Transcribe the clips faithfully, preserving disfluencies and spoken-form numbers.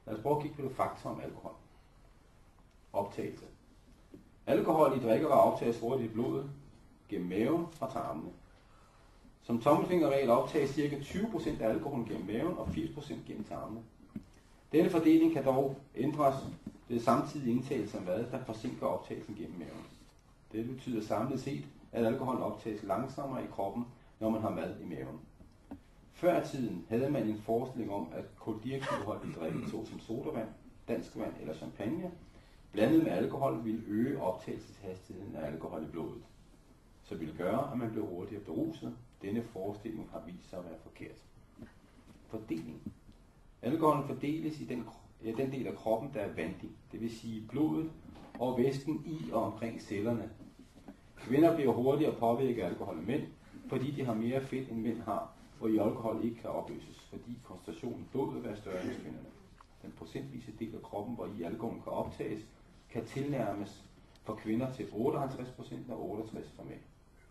Lad os prøve at kigge på det fakta om alkohol. Optagelse. Alkohol i drikkevarer optages hurtigt i blodet gennem maven fra tarmene. Som tommelfingerregel optages ca. tyve procent af alkoholen gennem maven og firs procent gennem tarmene. Denne fordeling kan dog ændres ved samtidig indtagelse af mad, der forsinker optagelsen gennem maven. Det betyder samlet set, at alkohol optages langsommere i kroppen, når man har mad i maven. Før i tiden havde man en forestilling om, at kuldioxidholdig drikke såsom sodavand, dansk vand eller champagne, blandet med alkohol ville øge optagelseshastigheden af alkohol i blodet, så ville gøre, at man blev hurtigere beruset. Denne forestilling har vist sig at være forkert. Fordeling. Alkoholen fordeles i den, ja, den del af kroppen, der er vandig, det vil sige blodet og væsken i og omkring cellerne. Kvinder bliver hurtigere påvirket af alkohol end mænd, fordi de har mere fedt end mænd har, og i alkohol ikke kan opløses, fordi koncentrationen i blodet vil være større end kvinderne. Den procentvise del af kroppen, hvor i alkoholen kan optages, kan tilnærmes for kvinder til otteoghalvtreds procent og otteogtres for mænd.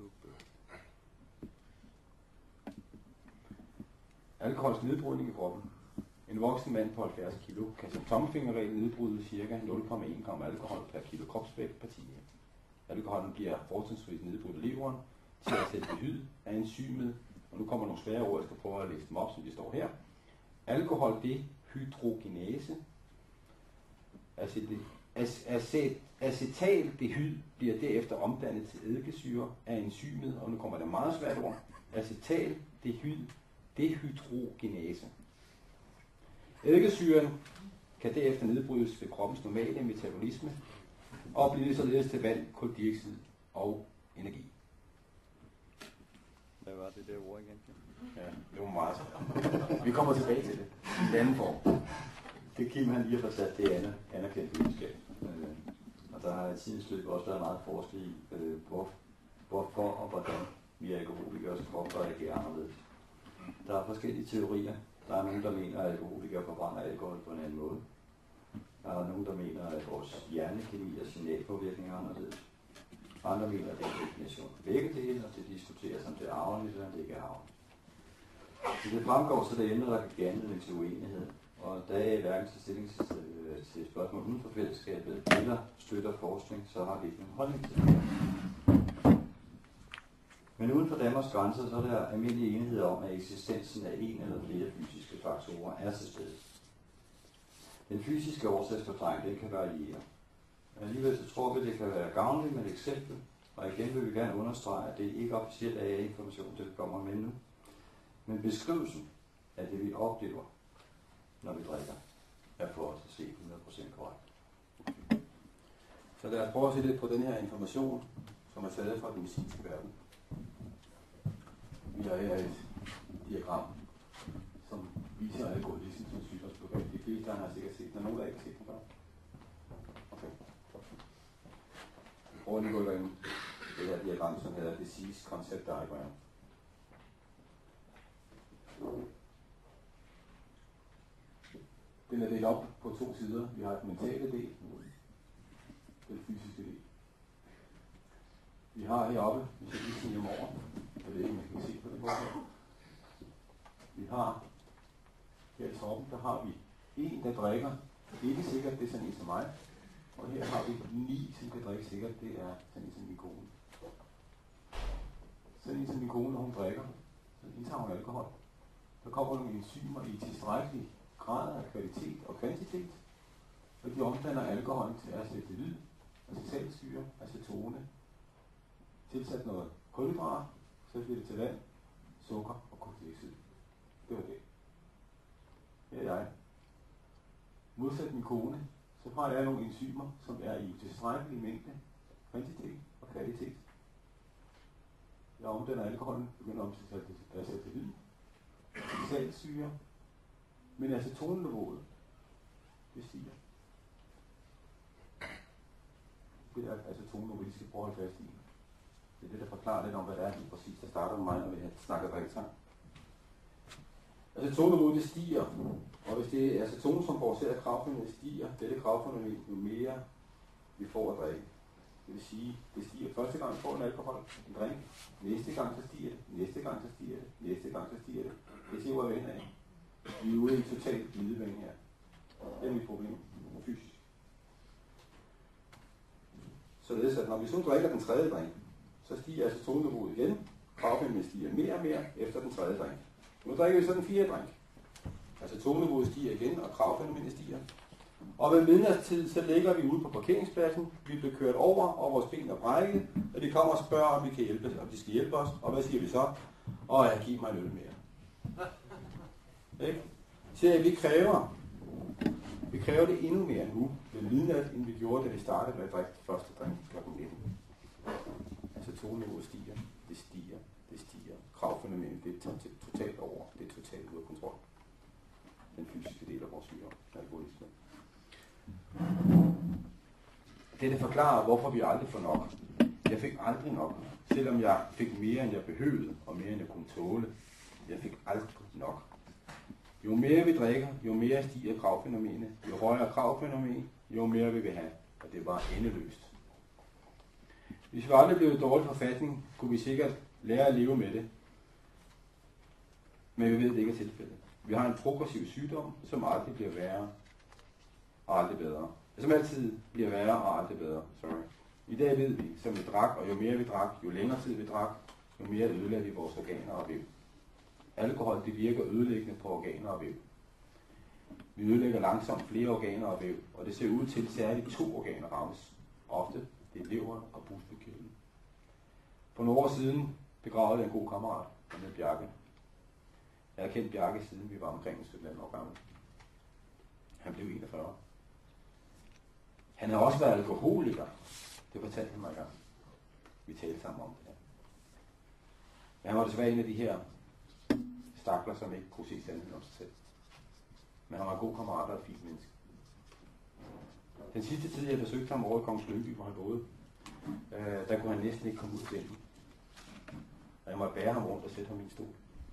Alkohols nedbrydning i kroppen. En voksen mand på halvfjerds kilo kan som tommelfingerregel nedbryde ca. nul komma en gram alkohol per kilo kropsvægt per time. Alkoholen bliver fortrinsvis nedbrudt i leveren til acetaldehyd af enzymet, og nu kommer nogle svære ord, jeg skal prøve at læse dem op, som de står her. Alkoholdehydrogenase. Acetaldehyd bliver derefter omdannet til eddikesyre af enzymet, og nu kommer der meget svært ord. Acetaldehydrogenase. Eddikesyren kan derefter nedbrydes ved kroppens normale metabolisme og blive således til vand, kuldioxid og energi. Hvad var det der ord igen? Ja, det var meget svært. Vi kommer tilbage til det i anden form. Det Kim han lige har forsat, det er anerkendt videnskab. Øh, og der har i tidens løb også været meget forsket i, øh, hvor, hvorfor og hvordan vi alkoholikere kroppe reagerer anderledes. Der er forskellige teorier. Der er nogen, der mener, at alkoholikere forbrænder alkohol på en anden måde. Der er nogen, der mener, at vores hjernekemi og signalpåvirkning er anderledes. Andre mener, at det er en definition af begge dele, og det diskuteres, om det er arveligt eller det ikke er arveligt. Så det fremgår så det emne, der kan give anledning til uenighed. Og da jeg hverken til stilling til, til spørgsmål uden for fællesskabet eller støtter forskning, så har vi ikke en holdning til det. Men uden for Danmarks grænser, så er der almindelig enighed om, at eksistensen af en eller flere fysiske faktorer er til stede. Den fysiske årsagsforklaring, det kan variere. Alligevel så tror vi, det kan være gavnligt med et eksempel, og igen vil vi gerne understrege, at det ikke er officielt A A-information, det kommer med nu. Men beskrivelsen af det, vi oplever, når vi drikker, er for os at se hundrede procent korrekt. Så lad os prøve at se lidt på den her information, som er taget fra den medicinske verden. Vi har her et diagram, som viser alkoholisme som sygdomsbegreb. De fleste der har sikkert set den. Er nogen, der ikke har set den før? Okay. Prøv lige at gå ind det her diagram, som hedder Disease Concept Diagram. Den er delt op på to sider. Vi har den mentale del, den fysiske del. Vi har heroppe, hvis jeg lige siger om over, jeg ved ikke, om man kan se på det her. Vi har her i toppen, der har vi en, der drikker. Ikke sikkert, det er sådan en som mig. Og her har vi ni, som kan drikke sikkert, det er sådan en som min kone. Sådan en som min kone, når hun drikker, så indtager hun alkohol. Der kommer nogle enzymer i tilstrækkelig grad af kvalitet og kvantitet, og de omdanner alkoholen til acetaldehyd, acetylsyre, acetone, tilsat noget kulhydrat, så bliver det til vand, sukker og kuldioxid. Det var det. Her er jeg. Modsat min kone, så har jeg nogle enzymer, som er i tilstrækkelig mængde, kvantitet og kvalitet. Jeg omdanner alkoholen, begynder om til acetaldehyd, acetylsyre, men acetonniveauet, det stiger. Det er acetonniveau, vi skal prøve at holde fast i. Det er det, der forklarer lidt om, hvad det er helt præcis, der starter med mig, når vi snakker drikkesang. Acetonniveauet, det stiger, og hvis det er aceton, som forårsager kravfenomenen, stiger, dette kravfænomen, jo mere vi får at drikke. Det vil sige, det stiger første gang, vi får en alkohol, en drink, næste gang så stiger det, næste gang så stiger det, næste gang så stiger det. Det ser ud af af. Vi er ude i totalt glidebane her. Det er mit problem, fysisk. Således at når vi så drikker den tredje drink, så stiger acetoniveauet igen, kravfenomenen stiger mere og mere efter den tredje drink. Nu drikker vi så den fjerde drink. Acetoniveauet stiger igen, og kravfænomenet stiger. Og ved midnatstid, så ligger vi ude på parkeringspladsen, vi bliver kørt over, og vores ben er brækket, og de kommer og spørger, om vi kan hjælpe, om de skal hjælpe os, og hvad siger vi så? Åh, jeg giver mig en øl mere. Ikke? Så vi kræver, vi kræver det endnu mere nu ved midnat, end vi gjorde, da vi startede med at drikke det første drink klokken nitten. Acetoniveauet stiger, det stiger, det stiger. Kravfænomenet, det er totalt over, det er totalt ude af kontrol. Den fysiske del af vores syre, alkoholisme. Dette forklarer, hvorfor vi aldrig får nok. Jeg fik aldrig nok, selvom jeg fik mere, end jeg behøvede, og mere, end jeg kunne tåle. Jeg fik aldrig nok. Jo mere vi drikker, jo mere stiger kravfænomenet. Jo højere kravfænomen, jo mere vil vi have. Og det var endeløst. Hvis vi aldrig blev i dårlig forfatning, kunne vi sikkert lære at leve med det. Men vi ved, det ikke er tilfældet. Vi har en progressiv sygdom, som aldrig bliver værre og aldrig bedre. Som altid bliver værre og aldrig bedre. Sorry. I dag ved vi, som vi drak, og jo mere vi drak, jo længere tid vi drak, jo mere ødelagde vi vores organer og væv. Alkohol, det virker ødelæggende på organer og væv. Vi ødelægger langsomt flere organer og væv, og det ser ud til, særligt to organer rammes. Ofte det er leveren og bugspytkirtlen. For nogle år siden begravede jeg en god kammerat, han hed Bjarke. Jeg har kendt Bjarke, siden vi var omkring sytten år gammel. Han blev enogfyrre. Han har også været alkoholiker. Det fortalte han mig engang. Vi talte sammen om det her. Men han var desværre en af de her stakler, som ikke kunne se sandheden om sig selv. Men han var en god kammerat og et fint menneske. Den sidste tid, jeg besøgte ham over i Kongens Lyngby, hvor han boede, øh, der kunne han næsten ikke komme ud af sengen. Og jeg måtte bære ham rundt og sætte ham i en stol.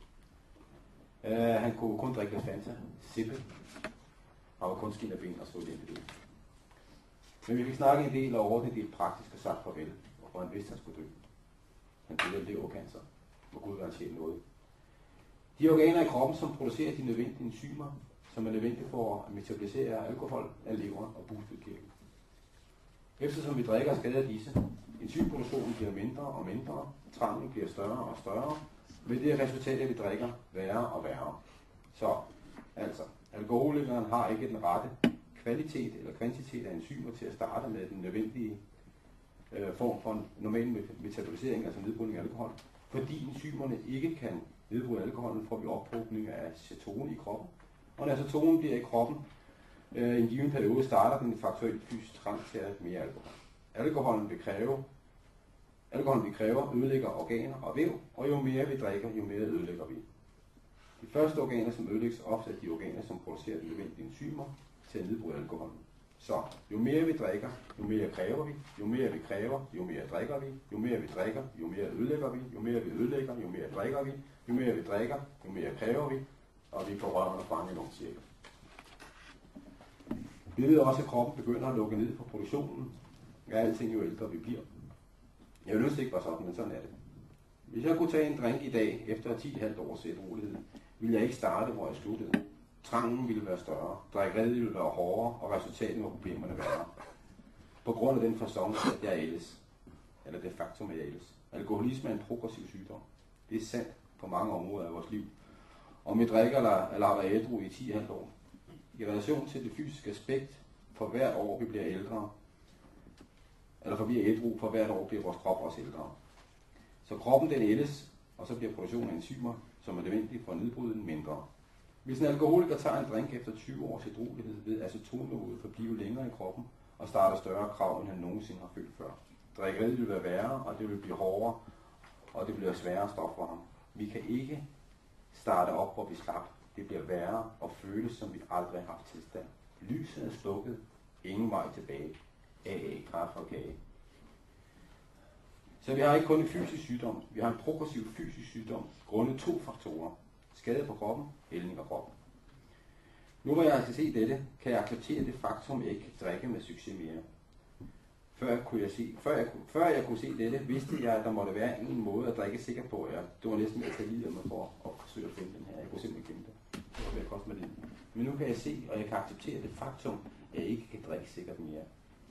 Uh, han kunne kun drikke lidt Fanta, sippe. Han var kun skin af ben og så lidt det. Men vi fik snakket en del og ordnet det praktisk og sagt farvel, hvor han vidste, han skulle dø. Han døde af levercancer. Må Gud være tjent noget. De organer i kroppen, som producerer de nødvendige enzymer, som er nødvendige for at metabolisere alkohol, er leveren og bugspytkirtlen. Eftersom vi drikker, skader disse. Enzymproduktionen bliver mindre og mindre, trangen bliver større og større, med det resultat, at vi drikker værre og værre. Så, altså, alkoholikeren har ikke den rette kvalitet eller kvantitet af enzymer til at starte med den nødvendige øh, form for en normal metabolisering, altså nedbrydning af alkohol. Fordi enzymerne ikke kan nedbryde alkoholen, får vi ophobning af acetone i kroppen. Og når acetonen bliver i kroppen, øh, i en given periode starter den faktuelt fysisk trang til at mere alkohol. Alkoholen vil kræve Alkoholen vi kræver ødelægger organer og væv, og jo mere vi drikker, jo mere ødelægger vi. De første organer, som ødelægges, ofte er de organer, som producerer de nødvendige enzymer til at nedbryde alkoholen. Så jo mere vi drikker, jo mere kræver vi, jo mere vi kræver, jo mere drikker vi, jo mere vi drikker, jo mere ødelægger vi, jo mere vi ødelægger, jo mere drikker vi, jo mere vi drikker, jo mere kræver vi, og vi får røven og fange i nogle cirkler. Vi ved også, at kroppen begynder at lukke ned på produktionen af alting, jo ældre vi bliver. Jeg vil ikke være sådan, men sådan er det. Hvis jeg kunne tage en drink i dag, efter ti komma fem års ædruelighed, ville jeg ikke starte, hvor jeg sluttede. Trangen ville være større, drikkeriet ville være hårdere, og resultatet var problemerne værre. På grund af den fasong, at jeg ældes. Eller det faktum, at jeg ældes. Alkoholisme er en progressiv sygdom. Det er sandt på mange områder af vores liv. Om vi drikker eller, eller har været ædru i ti komma fem år. I relation til det fysiske aspekt, for hvert år vi bliver ældre, eller for vi er ædru, for hvert år bliver vores krop også ældre. Så kroppen den ældes, og så bliver produktionen af enzymer, som er nødvendige for at nedbryde den, mindre. Hvis en alkoholiker tager en drink efter tyve års ædruelighed, ved acetoniveauet forblive længere i kroppen og starter større krav, end han nogensinde har følt før. Drikkeriet vil være værre, og det vil blive hårdere, og det bliver sværere stof for ham. Vi kan ikke starte op, hvor vi slap. Det bliver værre og føles, som vi aldrig har haft tilstand. Lyset er slukket, ingen vej tilbage. A A, kaffe og kage. Så vi har ikke kun en fysisk sygdom, vi har en progressiv fysisk sygdom, grundet to faktorer. Skade på kroppen, hældning af kroppen. Nu hvor jeg altså se dette, kan jeg acceptere det faktum, at jeg ikke kan drikke med succes mere. Før jeg, kunne jeg, se, før, jeg, før jeg kunne se dette, vidste jeg, at der måtte være en måde at drikke sikker på. Jeg, det var næsten at tage livet af mig for at forsøge at finde den her. Jeg kunne simpelthen kende det. Det var ved at koste mig lidt. Men nu kan jeg se, og jeg kan acceptere det faktum, at jeg ikke kan drikke sikkert mere.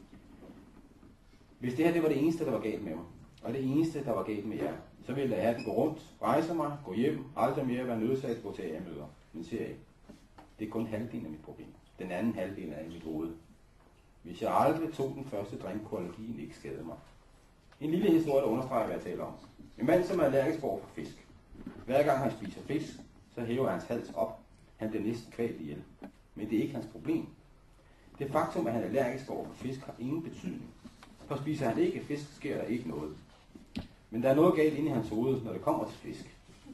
Hvis det her det var det eneste, der var galt med mig, og det eneste, der var galt med jer, så ville jeg have den gå rundt, rejse mig, gå hjem, aldrig mere være nødsaget at gå til A-møder. Men ser jeg ikke. Det er kun halvdelen af mit problem. Den anden halvdel er i mit hoved. Hvis jeg aldrig tog den første drink, kunne allergien ikke skade mig. En lille historie, der understreger, hvad jeg taler om. En mand, som er allergisk over for fisk. Hver gang han spiser fisk, så hæver hans hals op. Han bliver næsten kvalt ihjel. Men det er ikke hans problem. Det faktum, at han er allergisk over for fisk, har ingen betydning. For spiser han ikke fisk, sker der ikke noget. Men der er noget galt inde i hans hoved, når det kommer til fisk.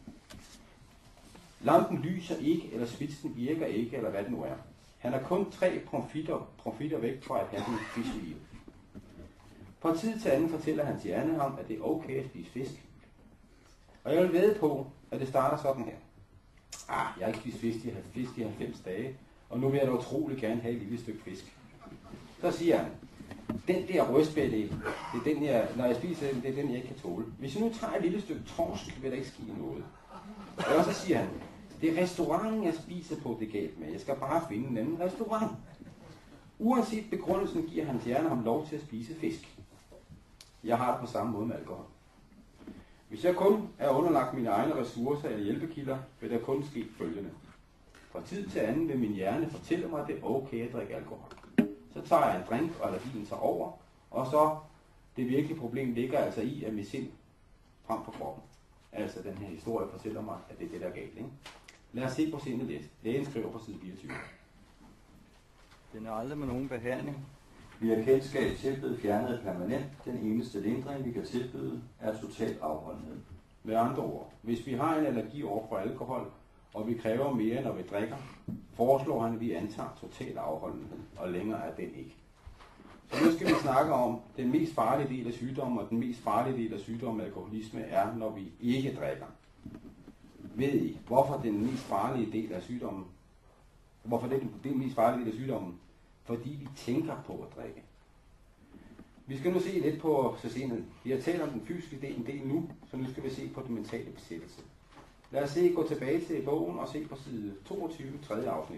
Lampen lyser ikke, eller spidsen virker ikke, eller hvad det nu er. Han er kun tre profitter, profitter væk fra at have en fiskeliv. Fra tid til anden fortæller hans hjerne ham, at det er okay at spise fisk. Og jeg vil vædde på, at det starter sådan her. Ah, jeg har ikke spist fisk i, fisk i halvfems dage, og nu vil jeg da utrolig gerne have et lille stykke fisk. Så siger han, den der røstbælge, det er den her, når jeg spiser den, det er den, jeg ikke kan tåle. Hvis jeg nu tager et lille stykke torsk, vil der ikke ske noget. Og så siger han, det er restauranten, jeg spiser på, det er galt med. Jeg skal bare finde en anden restaurant. Uanset begrundelsen giver hans hjerne ham lov til at spise fisk. Jeg har det på samme måde med alkohol. Hvis jeg kun er underlagt mine egne ressourcer eller hjælpekilder, vil der kun ske følgende. Fra tid til anden vil min hjerne fortælle mig, at det er okay at drikke alkohol. Så tager jeg en drink, og allergien tager over, og så det virkelige problem ligger altså i, at mit sind frem på kroppen. Altså den her historie fortæller mig, at det er det, der er galt. Ikke? Lad os se på sindet lidt. Lægen skriver på side fireogtyve. Den er aldrig med nogen behandling. Vi har kendskab til blevet fjernet permanent. Den eneste lindring, vi kan tilbyde, er total afholdenhed. Med andre ord, hvis vi har en allergi over for alkohol, og vi kræver mere, når vi drikker, foreslår han, at vi antager total afholdenhed, og længere er den ikke. Så nu skal vi snakke om, den mest farlige del af sygdommen, og den mest farlige del af sygdommen alkoholisme er, når vi ikke drikker. Ved I, hvorfor den mest farlige del af sygdommen? Hvorfor det er den mest farlige del af sygdommen? Fordi vi tænker på at drikke. Vi skal nu se lidt på sessionen. Vi har talt om den fysiske del en del nu, så nu skal vi se på den mentale besættelse. Lad os se, gå tilbage til bogen og se på side toogtyve, tredje afsnit.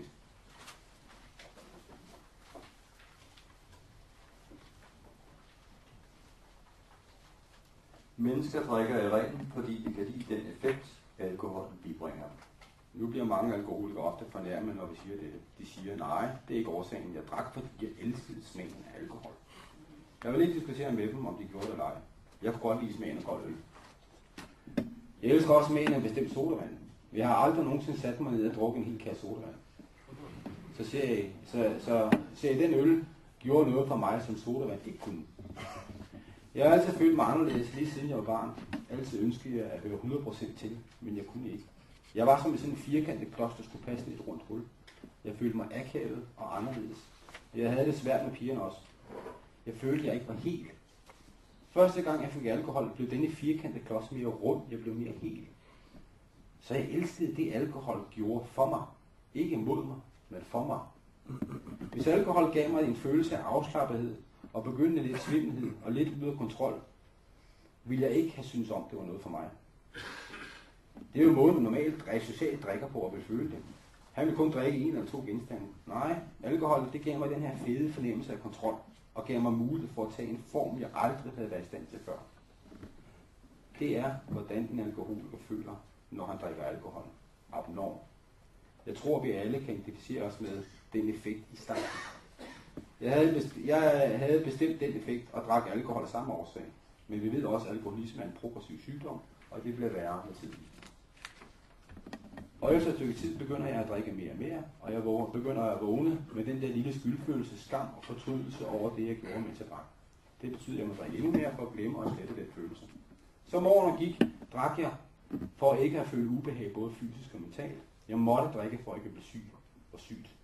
Mennesker drikker i reglen, fordi de kan lide den effekt, alkoholen bibringer. Nu bliver mange alkoholikere ofte fornærmet, når vi siger dette. De siger, nej, det er ikke årsagen. Jeg drak, fordi jeg elskede smagen af alkohol. Jeg vil ikke diskutere med dem, om de gjorde det eller ej. Jeg kunne godt lide smagen af godt øl. Jeg elsker også smagen af en bestemt sodavand. Jeg har aldrig nogensinde sat mig ned og drukket en hel kasse sodavand. Så ser jeg, så, så ser jeg den øl gjorde noget for mig, som sodavand ikke kunne. Jeg har altid følt mig anderledes, lige siden jeg var barn. Altid ønskede jeg at høre hundrede procent til, men jeg kunne ikke. Jeg var som sådan en firkantet klods, der skulle passe i et rundt hul. Jeg følte mig akavet og anderledes. Jeg havde det svært med pigerne også. Jeg følte, at jeg ikke var helt. Første gang jeg fik alkohol, blev denne firkantede klods mere rund. Jeg blev mere hel. Så jeg elskede det, alkohol gjorde for mig. Ikke mod mig, men for mig. Hvis alkohol gav mig en følelse af afslappethed, og begyndende lidt svimmelhed og lidt ude af kontrol, ville jeg ikke have syntes om, det var noget for mig. Det er jo måden, man normalt socialt drikker på og vil føle det. Han vil kun drikke en eller to genstande. Nej, alkohol, det gav mig den her fede fornemmelse af kontrol, og gav mig mulighed for at tage en form, jeg aldrig havde været i stand til før. Det er, hvordan en alkoholiker føler, når han drikker alkohol. Abnorm. Jeg tror, vi alle kan identificere os med den effekt i starten. Jeg havde, bestemt, jeg havde bestemt den effekt og drak alkohol af samme årsag. Men vi ved også, at alkoholisme er en progressiv sygdom, og det bliver værre med tiden. Og efter et stykke tid begynder jeg at drikke mere og mere, og jeg vågner, begynder at vågne med den der lille skyldfølelse, skam og fortrydelse over det, jeg gjorde, mens jeg drak. Det betyder, at jeg må drikke endnu mere for at glemme og slette den følelse. Så morgenen gik, drak jeg for ikke at føle ubehag, både fysisk og mentalt. Jeg måtte drikke for ikke at blive syg og sygt.